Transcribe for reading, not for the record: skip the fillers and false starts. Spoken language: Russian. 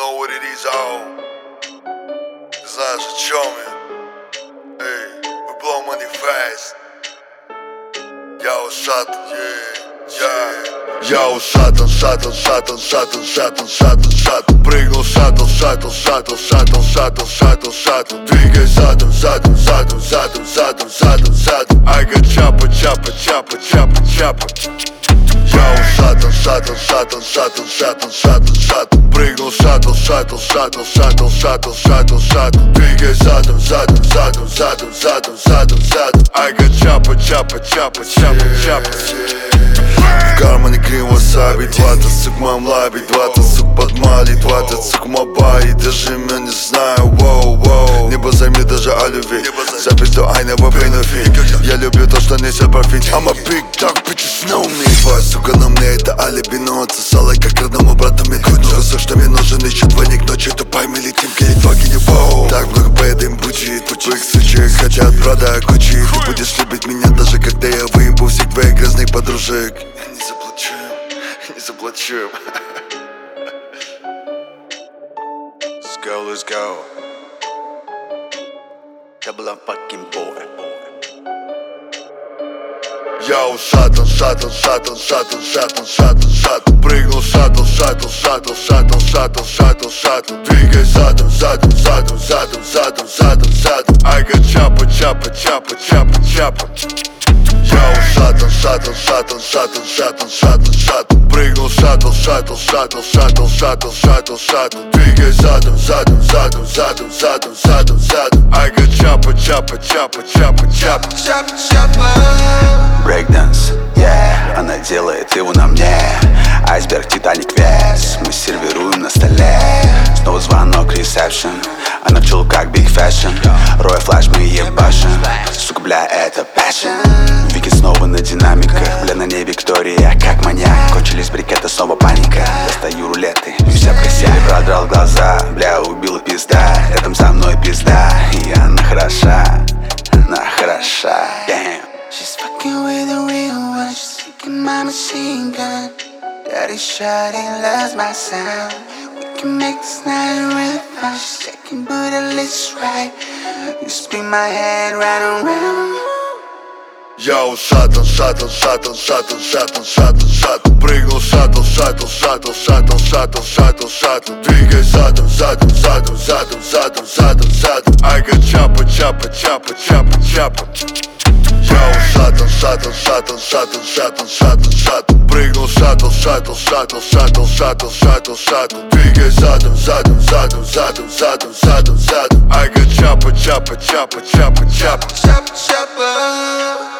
know what it is, Ты знаешь, о чем я. Эй, we blow money fast. Я ушатан, Я ушатан, шаттл. Прыгнул шаттл. Двигай задом. I got chopper. Я ушатан, шаттл. Прыгнул шаттл. Двигай задом. I got chopper. В кармане крем васаби, 20 сук мам лаби, 20 сук под мали, 20 сук мабаи. Даже меня не знаю, воу. Небо займи даже о любви. Запись до I never been a fit. Я люблю то, что несет профит. I'm a big dog, bitches know me. Твоя сука на мне это алиби, но отсосала как родному брату мне. Много все, что мне нужен, еще двойник ночью. Тупай, мы летим, келить вагине, воу. Так много бэд им будет. В их случаях хотят брата Гуччи. Ты будешь любить меня даже когда я выебу всех твоих грязных подружек. Не заплачу. Let's go. Double up fucking boy. Я ушатан, прыгнул шаттл. Двигай задом. I got chopper. Я ушатан, шаттл. Прыгнул шаттл. Двигай задом. I got chopper. Брейкданс, она делает его на мне. Айсберг, Титаник вес. Мы сервируем на столе. Снова звонок, ресепшн. Она в чулках, big fashion. Роя флэш, мы ебашим. Сука, бля, это passion. Вики снова на динамиках. Бля, на ней Виктория, как маньяк. Кончились брикеты, снова паника. Достаю рулеты, и вся в косе. Продрал глаза, бля, убила пизда. Рядом со мной пизда, и она хороша. Damn. She's fucking with the real one. She's taking my machine gun. Daddy shot and loves my sound. We can make this night really fun. She's shaking but at least right. You spin my head right around. Я ушатан, шаттл. Прыгнул шаттл. Двигай задом. I got chopper. Я ушатан, шаттл. Прыгнул шаттл. Двигай задом. I got chopper. Chopper.